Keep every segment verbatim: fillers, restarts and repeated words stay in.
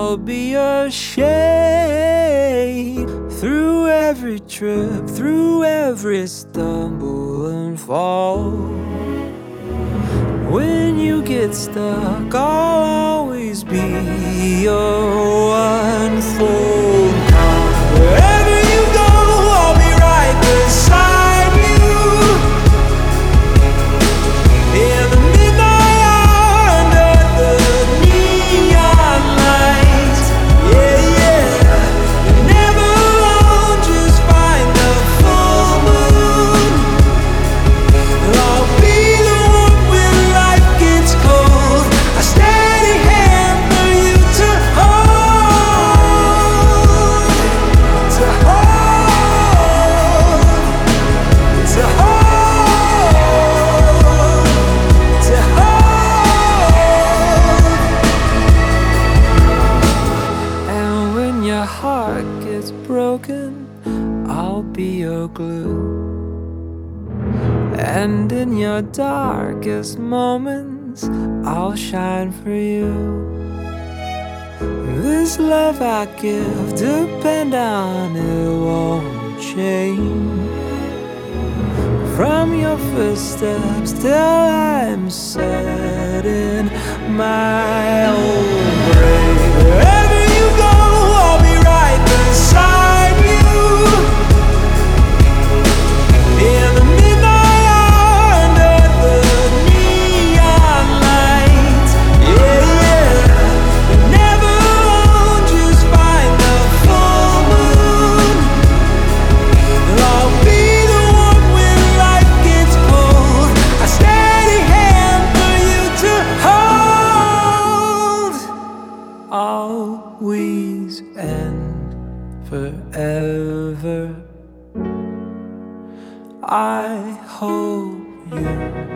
I'll be your shade through every trip, through every stumble and fall. When you get stuck, I'll always be your one phone call. Wherever you go, I'll be right beside you. In the midnight hour, under the neon lights. Yeah, yeah. You're never alone, just find the full moon. I'll be the one when life gets cold, a steady hand for you to hold, to hold, to hold, to hold. And when your heart gets broken, I'll be your glue. And in your darkest moments, I'll shine for you. This love I give, depend on it, won't change. From your first steps till I'm set in my own grave. Wherever you go, I'll be right beside you. In the midnight hour, under the neon lights. Yeah, yeah. You're never alone, just find the full moon. I'll be the one when life gets cold, a steady hand for you to hold. Always and forever, I hope you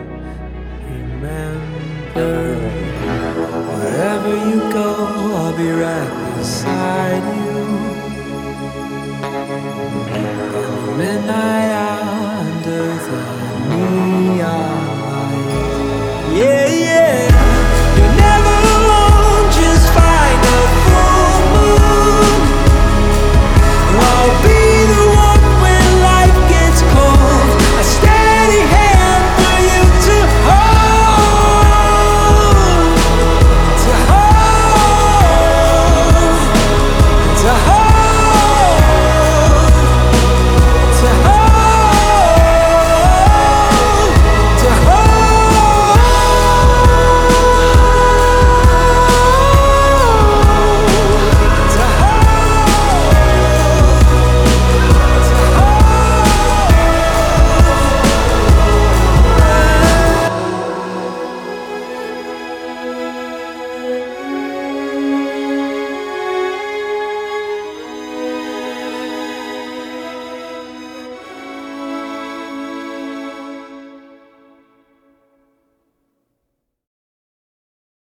remember. Wherever you go, I'll be right beside you. In the midnight hour,